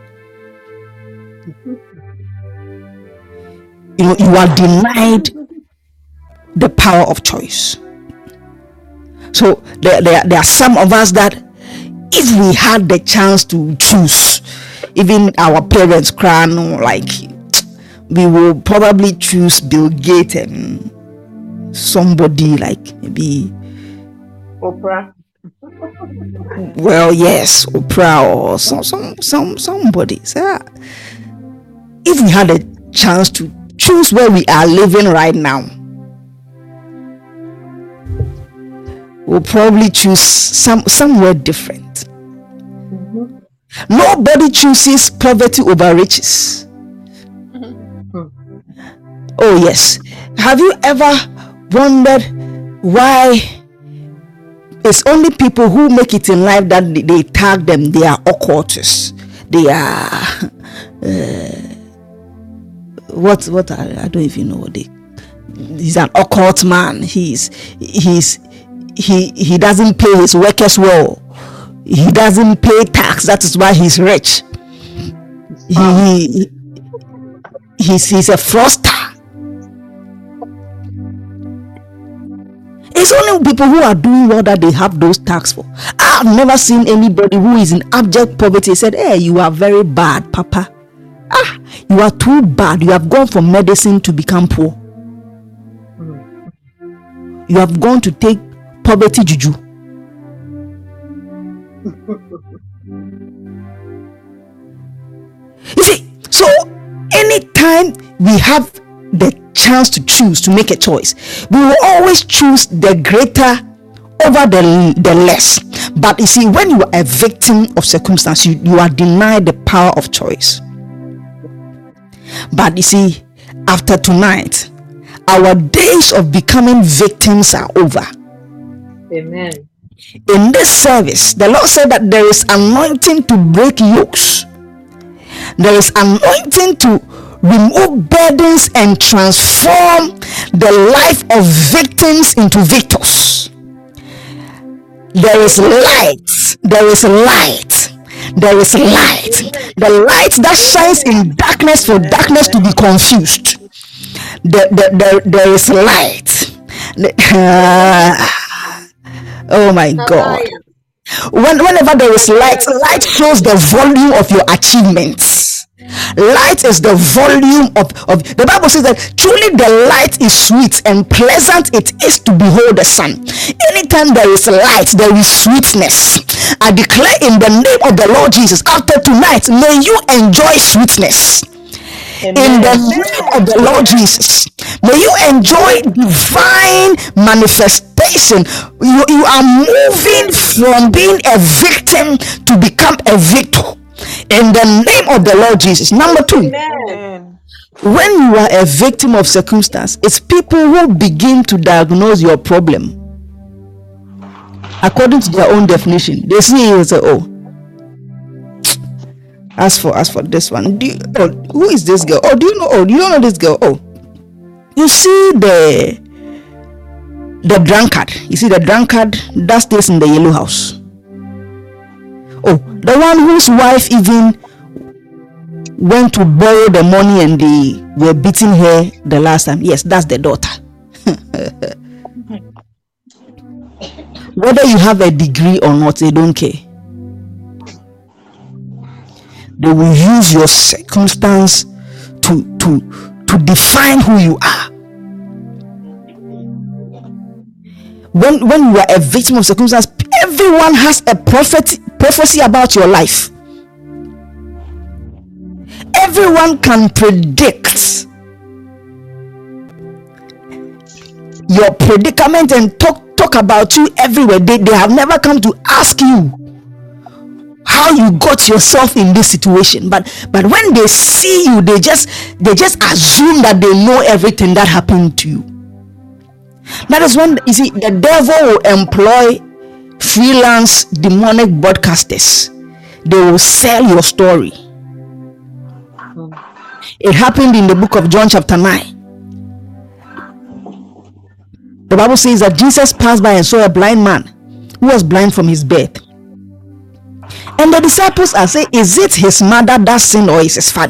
You are denied the power of choice. So there are some of us that if we had the chance to choose, even our parents crying, like, we will probably choose Bill Gates and somebody like maybe Oprah. Well, yes, Oprah or somebody. So, if we had a chance to choose where we are living right now, we'll probably choose somewhere different. Nobody chooses poverty over riches. Oh yes. Have you ever wondered why it's only people who make it in life that they tag them? They are occultists. They are what I don't even know what they. He's an occult man. He doesn't pay his workers well. He doesn't pay tax. That is why he's rich. He's a fraudster. It's only people who are doing well that they have those tax for. I've never seen anybody who is in abject poverty said, "Hey, you are very bad, Papa. You are too bad. You have gone from medicine to become poor. You have gone to take poverty juju." You see, so anytime we have the chance to choose, to make a choice, we will always choose the greater over the less. But you see, when you are a victim of circumstance, you are denied the power of choice. But you see, after tonight, our days of becoming victims are over. Amen. In this service, the Lord said that there is anointing to break yokes. There is anointing to remove burdens and transform the life of victims into victors. There is light. There is light. There is light. The light that shines in darkness for darkness to be confused. There is light. Oh my God. Whenever there is light shows the volume of your achievements. Light is the volume of the Bible says that truly the light is sweet and pleasant it is to behold the sun. Anytime there is light, there is sweetness. I declare in the name of the Lord Jesus, after tonight, may you enjoy sweetness. Amen. In the name of the Lord Jesus, may you enjoy divine manifestation. You are moving from being a victim to become a victor. In the name of the Lord Jesus. Number 2, Amen. when you are a victim of circumstance, it's people who begin to diagnose your problem according to their own definition. They see you and say, "Oh, as for this one, who is this girl? Oh, do you know? Oh, you don't know this girl? Oh, you see the drunkard. You see the drunkard that stays in the yellow house. Oh, the one whose wife even went to borrow the money and they were beating her the last time. Yes, that's the daughter." Whether you have a degree or not, they don't care. They will use your circumstance to define who you are. When you are a victim of circumstance, everyone has a prophecy about your life. Everyone can predict your predicament and talk about you everywhere. They have never come to ask you how you got yourself in this situation, but when they see you, they just assume that they know everything that happened to you. That is when you see the devil will employ freelance demonic broadcasters. They will sell your story. It happened in the book of John chapter 9. The Bible says that Jesus passed by and saw a blind man who was blind from his birth. And the disciples are saying, is it his mother that sinned or is his father?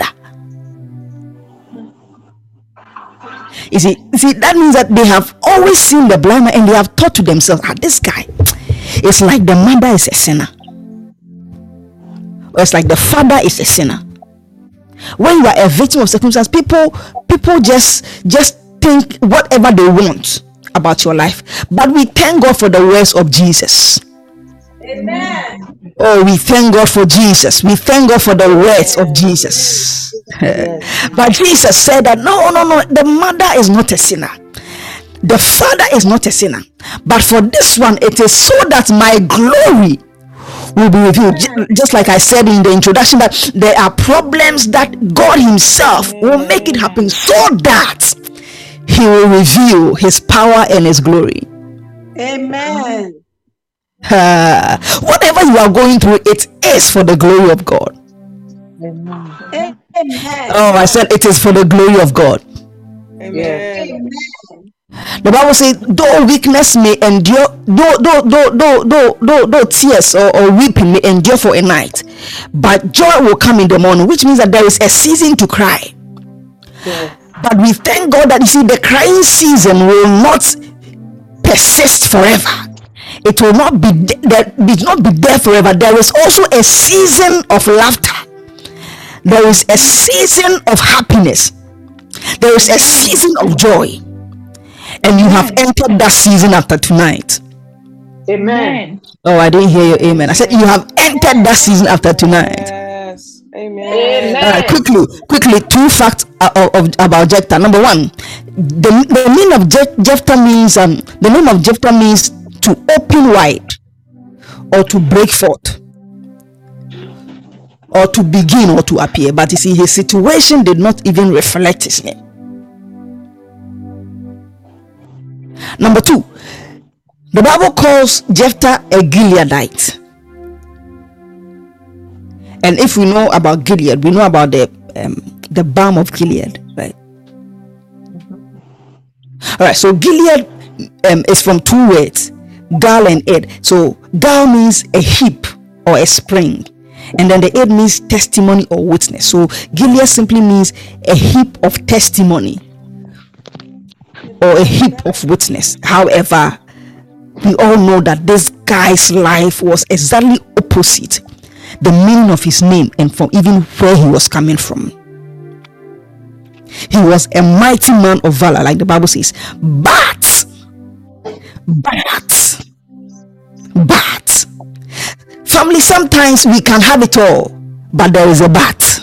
You see, that means that they have always seen the blind man and they have thought to themselves, this guy, it's like the mother is a sinner. Or it's like the father is a sinner. When you are a victim of circumstance, people just think whatever they want about your life. But we thank God for the words of Jesus. Amen. Oh, we thank God for Jesus. We thank God for the words of Jesus. But Jesus said that no, the mother is not a sinner. The father is not a sinner. But for this one, it is so that my glory will be revealed. Just like I said in the introduction, that there are problems that God himself will make it happen so that he will reveal his power and his glory. Amen. Whatever you are going through, it is for the glory of God. Amen. Oh, I said it is for the glory of God. Amen. The Bible says, though weakness may endure, though tears or weeping may endure for a night, but joy will come in the morning, which means that there is a season to cry. But we thank God that, you see, the crying season will not persist forever. It will not be there forever. There is also a season of laughter. There is a season of happiness. There is a season of joy. And you have entered that season after tonight. Amen. Oh, I didn't hear you. Amen. I said you have entered that season after tonight. Yes. Amen. Quickly, 2 facts about Jephthah. Number 1, the name of Jephthah means the name of Jephthah means to open wide, or to break forth, or to begin, or to appear. But you see, his situation did not even reflect his name. Number 2, the Bible calls Jephthah a Gileadite. And if we know about Gilead, we know about the balm of Gilead, right? All right, so Gilead is from 2 words, Gal and Ed. So Gal means a heap or a spring, and then the Ed means testimony or witness. So Gilead simply means a heap of testimony or a heap of witness. However, we all know that this guy's life was exactly opposite the meaning of his name and from even where he was coming from. He was a mighty man of valor, like the Bible says. But family, sometimes we can have it all, but there is a but.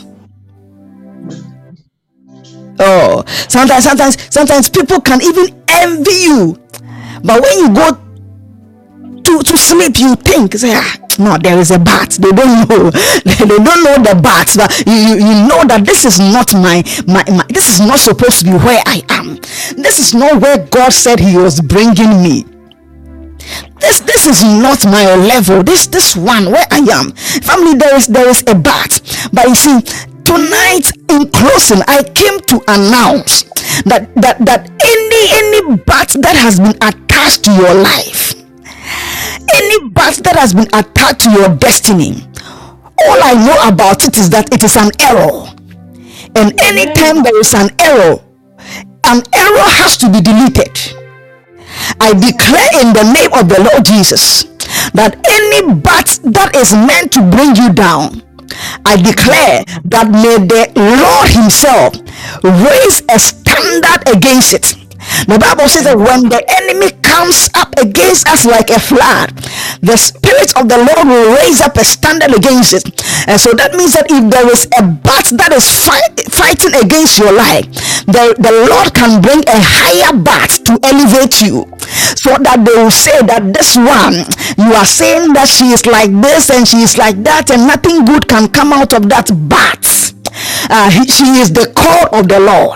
Oh, sometimes people can even envy you, but when you go to sleep, you think, say, no, there is a but. They don't know. They don't know the but, but you know that this is not my this is not supposed to be where I am. This is not where God said he was bringing me. This is not my level. This one where I am. Family, there is a but. But you see, tonight in closing, I came to announce that any but that has been attached to your life, any but that has been attached to your destiny, all I know about it is that it is an error. And anytime there is an error has to be deleted. I declare in the name of the Lord Jesus that any but that is meant to bring you down, I declare that may the Lord himself raise a standard against it. The Bible says that when the enemy comes up against us like a flood, the Spirit of the Lord will raise up a standard against it. And so that means that if there is a bat that is fighting against your life, the Lord can bring a higher bat to elevate you, so that they will say that this one, you are saying that she is like this and she is like that, and nothing good can come out of that bat. She is the call of the Lord.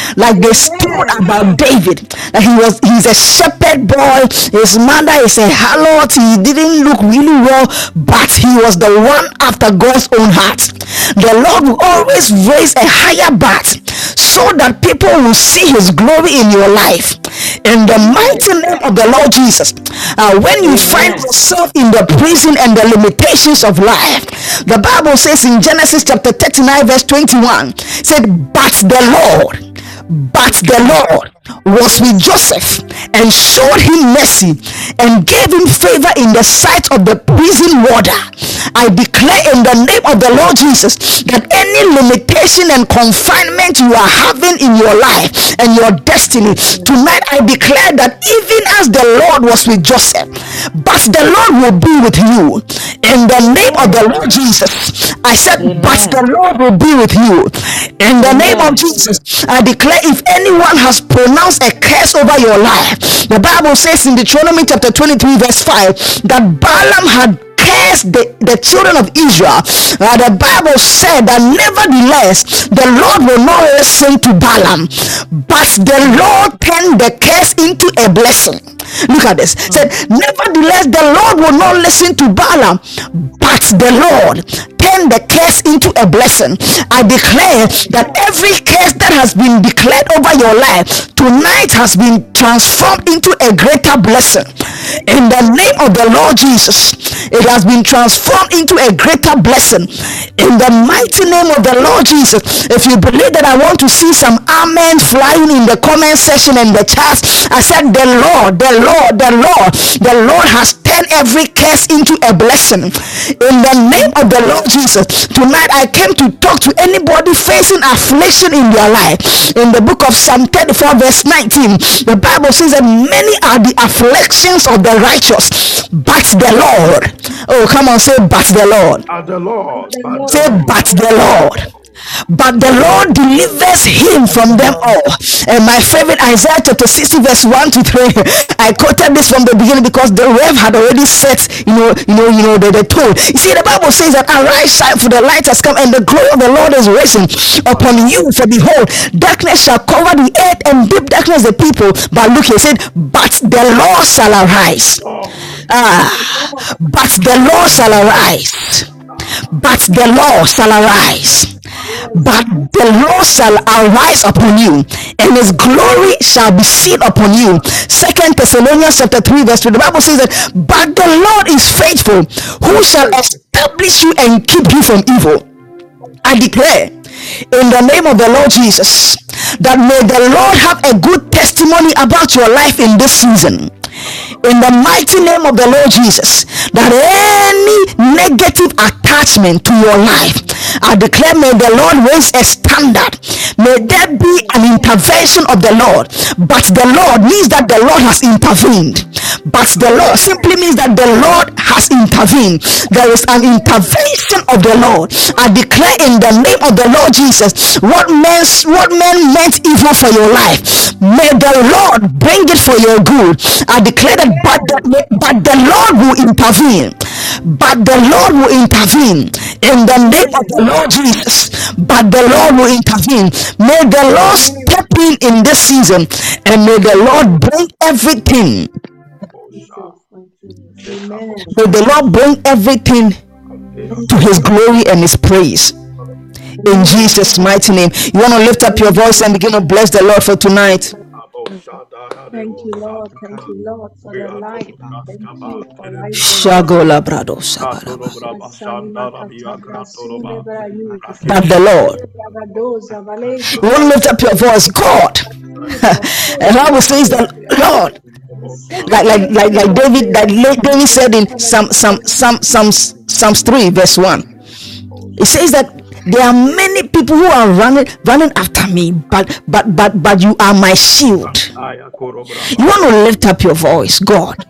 like they stood about David. That he's a shepherd boy. His mother is a harlot. He didn't look really well, but he was the one after God's own heart. The Lord will always raise a higher bar so that people will see his glory in your life. In the mighty name of the Lord Jesus, when you find yourself in the prison and the limitations of life, the Bible says in Genesis chapter 39 verse 21, said, but the Lord was with Joseph and showed him mercy and gave him favor in the sight of the prison warder. I declare in the name of the Lord Jesus that any limitation and confinement you are having in your life and your destiny, tonight I declare that even as the Lord was with Joseph, but the Lord will be with you. In the name of the Lord Jesus, I said, but the Lord will be with you. In the name of Jesus, I declare, if anyone has pronounced a curse over your life, the Bible says in Deuteronomy chapter 23 verse 5 that Balaam had cursed the children of Israel. The Bible said that nevertheless the Lord will not listen to Balaam, but the Lord turned the curse into a blessing. Look at this. Said, nevertheless the Lord will not listen to Balaam, but the Lord turn the curse into a blessing. I declare that every curse that has been declared over your life tonight has been transformed into a greater blessing. In the name of the Lord Jesus, it has been transformed into a greater blessing. In the mighty name of the Lord Jesus, if you believe that, I want to see some amen flying in the comment section and the chat. I said, the Lord has turned every curse into a blessing. In the name of the Lord Jesus, tonight I came to talk to anybody facing affliction in their life. In the book of Psalm 34 verse 19, the Bible says that many are the afflictions of the righteous, but the Lord, oh come on, say but the Lord, say but the Lord, but the Lord delivers him from them all. And my favorite, Isaiah chapter 60 verse 1 to 3, I quoted this from the beginning because the Rev had already set the tone. You see, the Bible says that arise, shine, for the light has come and the glory of the Lord is risen upon you. For behold, darkness shall cover the earth and deep darkness the people. But look, he said, but the Lord shall arise. But the Lord shall arise. But the Lord shall arise. But the Lord shall arise upon you, and his glory shall be seen upon you. 2 Thessalonians chapter 3 verse 2, the Bible says that, but the Lord is faithful, who shall establish you and keep you from evil. I declare in the name of the Lord Jesus that may the Lord have a good testimony about your life in this season. In the mighty name of the Lord Jesus, that any negative attachment to your life, I declare, may the Lord raise a standard. May there be an intervention of the Lord. But the Lord means that the Lord has intervened. But the Lord simply means that the Lord has intervened. There is an intervention of the Lord. I declare in the name of the Lord Jesus, what men meant evil for your life, may the Lord bring it for your good. I declare that, but the Lord will intervene. But the Lord will intervene in the name of the Lord Jesus. But the Lord will intervene. May the Lord step in this season, and may the Lord bring everything. May the Lord bring everything to his glory and his praise. In Jesus' mighty name. You want to lift up your voice and begin to bless the Lord for tonight. Thank you, Lord. Thank you, Lord, for the light. Thank you for life. Shagola brado sabaraba. But the Lord, you want to lift up your voice, God. And the Bible says that Lord, like David said in Psalms 3 verse 1. It says that there are many people who are running after me, but you are my shield. You want to lift up your voice, God.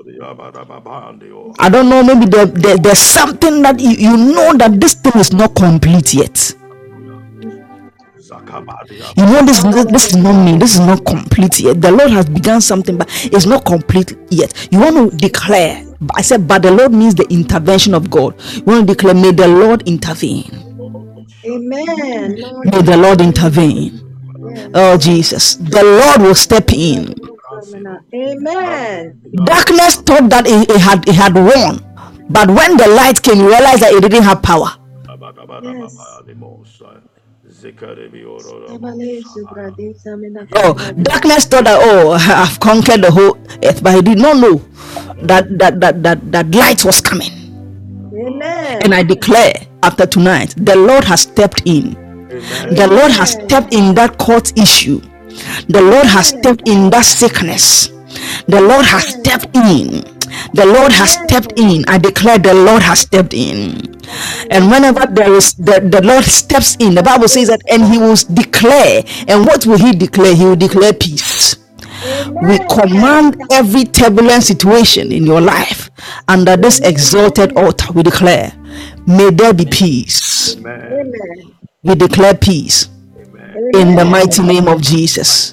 I don't know, maybe there's something that you know that this thing is not complete yet. You know, this is not me, this is not complete yet. The Lord has begun something, but it's not complete yet. You want to declare, I said, but the Lord means the intervention of God. You want to declare, may the Lord intervene. Amen. May the Lord intervene. Oh, Jesus. The Lord will step in. Amen. Darkness thought that it had won. But when the light came, you realized that it didn't have power. Oh, darkness thought that, oh, I've conquered the whole earth, but he did not know that light was coming. Amen. And I declare after tonight, the Lord has stepped in. Amen. The Lord has stepped in that court issue. The Lord has stepped in that sickness. The Lord has stepped in. The Lord has stepped in. I declare the Lord has stepped in. And whenever there is the Lord steps in, the Bible says that, and he will declare. And what will he declare? He will declare peace. We command every turbulent situation in your life under this exalted altar. We declare, may there be peace. Amen. We declare peace. Amen. In the mighty name of Jesus.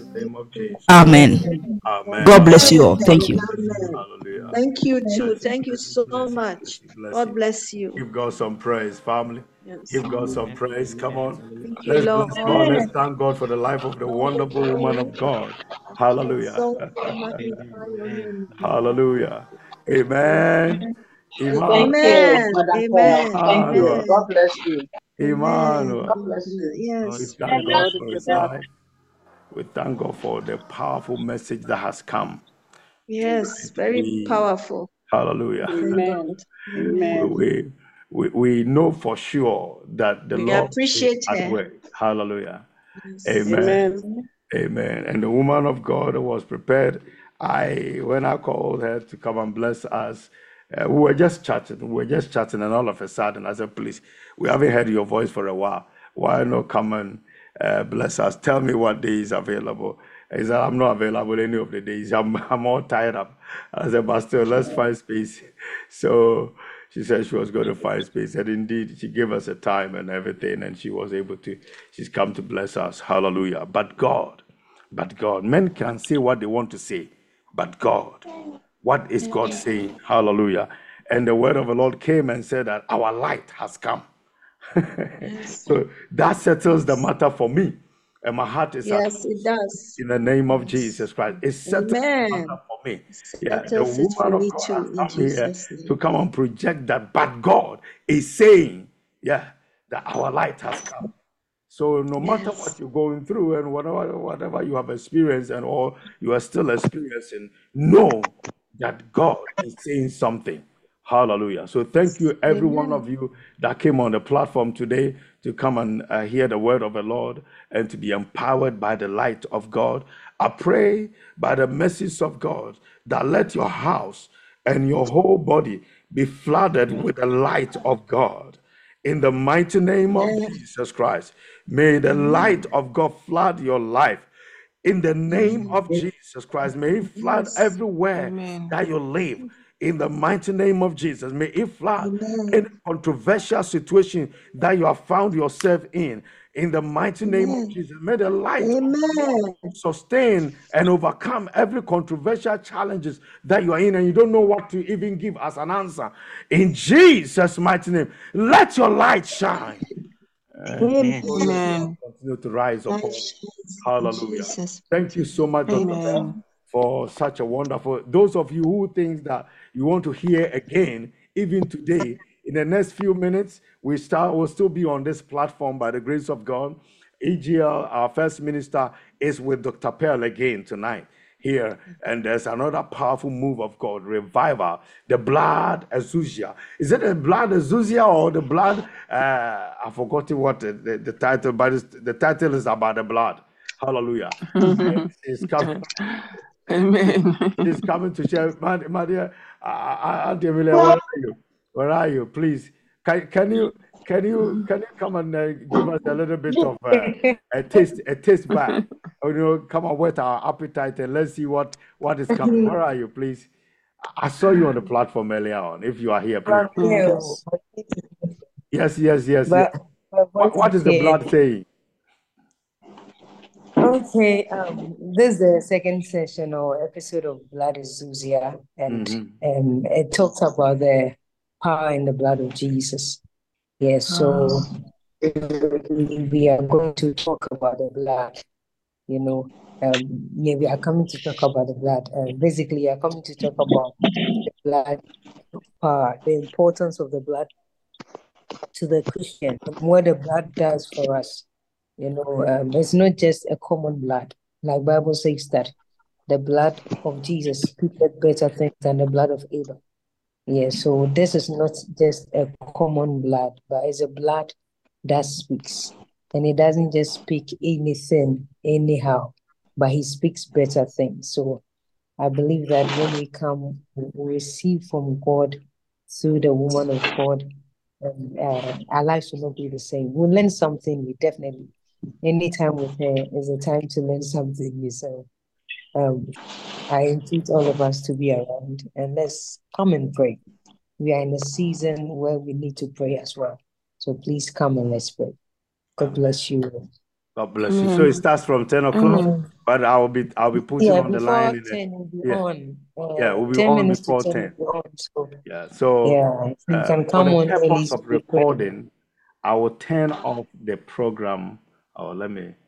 Amen. Amen. God bless you all. Thank you. Hallelujah. Thank you too. Thank you so much. God bless you. Give God some praise, family. Yes. Give God some praise. Come on. Thank you, Let's Lord. bless God. Let's thank God for the life of the wonderful woman of God. Hallelujah. So magnify your name. Hallelujah. Amen. Thank Amen. you, Mother Amen. Paul. Thank you. Amen. God bless you. Emmanuel. God bless you. We Yes. thank God for his life. We thank God for the powerful message that has come. Yes. Very powerful. Hallelujah. Amen. Amen. We know for sure that the We Lord appreciate is at her. work. Hallelujah. Yes. Amen. Amen. And the woman of God was prepared. When I called her to come and bless us, we were just chatting. And all of a sudden, I said, "Please, we haven't heard your voice for a while. Why not come and bless us? Tell me what day is available." He said, "I'm not available any of the days. I'm all tied up." I said, "But still, let's find space." So she said she was going to find space, and indeed, she gave us a time and everything, and she was able to. She's come to bless us. Hallelujah. But God, men can say what they want to say, but God, what is God saying? Hallelujah. And the word of the Lord came and said that our light has come. So that settles the matter for me. And my heart is at Yes, it does. in the name of Jesus Christ. It settles the Amen. matter for me. Yeah, the Settles it for woman of me God too, has in come here Jesus' to name. come and project that, but God is saying, yeah, that our light has come. So no matter Yes. what you're going through and whatever you have experienced and or you are still experiencing, know that God is saying something. Hallelujah. So thank you, every one of you that came on the platform today to come and hear the word of the Lord and to be empowered by the light of God. I pray by the message of God that let your house and your whole body be flooded with the light of God. In the mighty name of Jesus Christ, may the light of God flood your life. In the name of Jesus Christ, may it flood everywhere that you live. In the mighty name of Jesus, may it flood any controversial situation that you have found yourself in. In the mighty name of Jesus, may the light of God sustain and overcome every controversial challenges that you are in and you don't know what to even give as an answer. In Jesus' mighty name, let your light shine. Amen. Continue to rise upon. Hallelujah. Thank you so much, Dr. Ben, for such a wonderful. Those of you who think that you want to hear again, even today, in the next few minutes, we'll still be on this platform by the grace of God. EGL, our first minister, is with Dr. Pearl again tonight here, and there's another powerful move of God, revival, the blood exousia. Is it the blood exousia or the blood? I forgot what the title, but the title is about the blood. Hallelujah. It's coming. Amen. It's coming to share. My dear, Auntie Emilia, where are you? Where are you? Please, can you come and give us a little bit of a taste back? Come and whet our appetite and let's see what is coming. Where are you, please? I saw you on the platform earlier on. If you are here, please. Yes. What is the blood saying? Okay, this is the second session or episode of Blood Exousia, and it talks about the power in the blood of Jesus. Yes, so we are going to talk about the blood. you know, yeah, we are coming to talk about the blood. Basically, we are coming to talk about the blood power, the importance of the blood to the Christian, and what the blood does for us. You know, it's not just a common blood. Like Bible says that the blood of Jesus speaketh better things than the blood of Abel. Yeah, so this is not just a common blood, but it's a blood that speaks. And it doesn't just speak anything anyhow, but he speaks better things. So I believe that when we come, we receive from God through the woman of God, our lives will not be the same. We'll learn something. We definitely, any time with her is a time to learn something new. So I invite all of us to be around and let's come and pray. We are in a season where we need to pray as well. So please come and let's pray. God bless you. God bless you. So it starts from 10 o'clock, but I'll be putting on the line. Before 10 will be on. We'll be 10 on minutes before to 10 10. will be on. So, So you can for come the on early purpose to of be praying. recording, I will turn off the program. Oh, let me